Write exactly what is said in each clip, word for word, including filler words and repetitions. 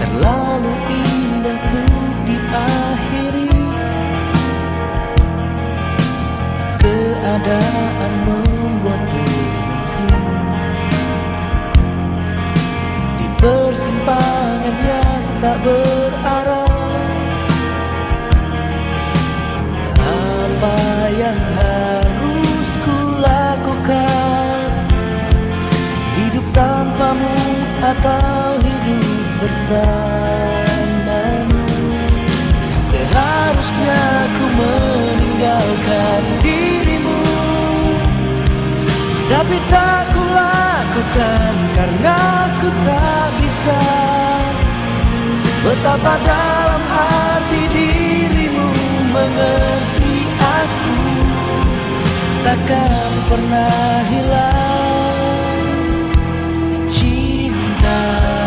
terlalu indah untuk diakhiri. Keadaan membuat berhenti di persimpangan yang tak berarah. Apa yang harus kulakukan? Hidup tanpamu atau hidup bersamamu? Seharusnya ku meninggalkan dirimu, tapi tak ku lakukan karena ku tak bisa. Betapa dalam hati dirimu mengerti aku, takkan pernah hilang cinta.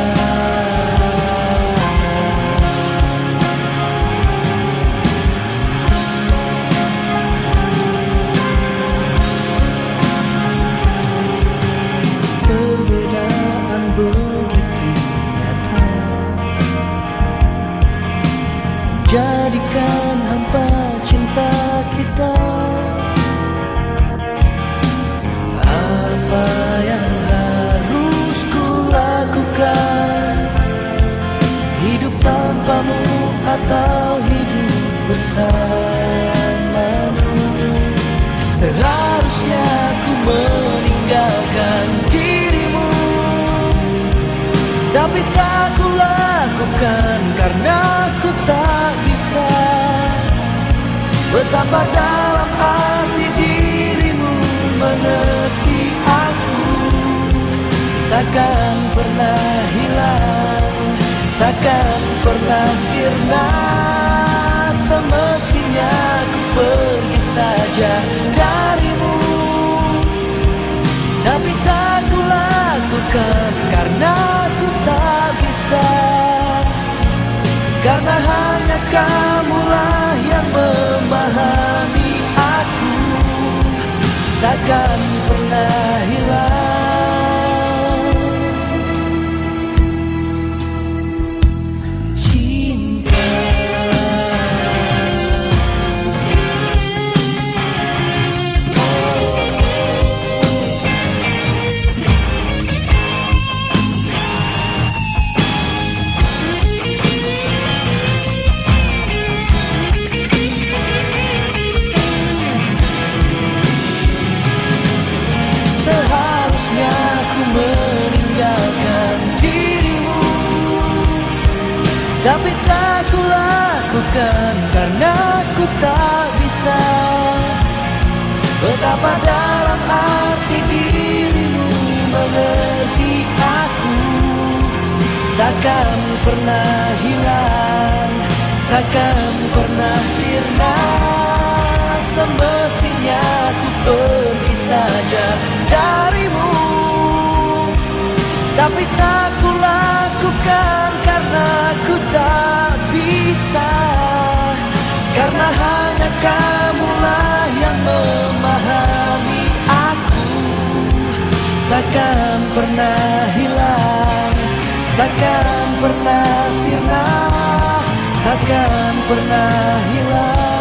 Perbedaan begitu nyata, jadikan hampa cinta kita. Apa yang harus kulakukan? Hidup tanpamu atau hidup bersamamu? Seharusnya ku meninggalkan dirimu, tapi tak ku lakukan karena ku tak bisa. Betapa dalam hati dirimu mengerti aku, takkan pernah hilang, takkan pernah sirna. Semestinya ku pergi saja darimu, tapi tak ku lakukan karena ku tak bisa. Karena hanya kamulah yang memahami aku, takkan pernah hilang cinta. Meninggalkan dirimu, tapi tak ku lakukan karena ku tak bisa. Betapa dalam hati dirimu mengerti aku, takkan pernah hilang, takkan pernah sirna. Semestinya ku pergi saja darimu, tapi tak ku lakukan karena ku tak bisa. Karena hanya kamulah yang memahami aku, takkan pernah hilang, takkan pernah sirna, takkan pernah hilang.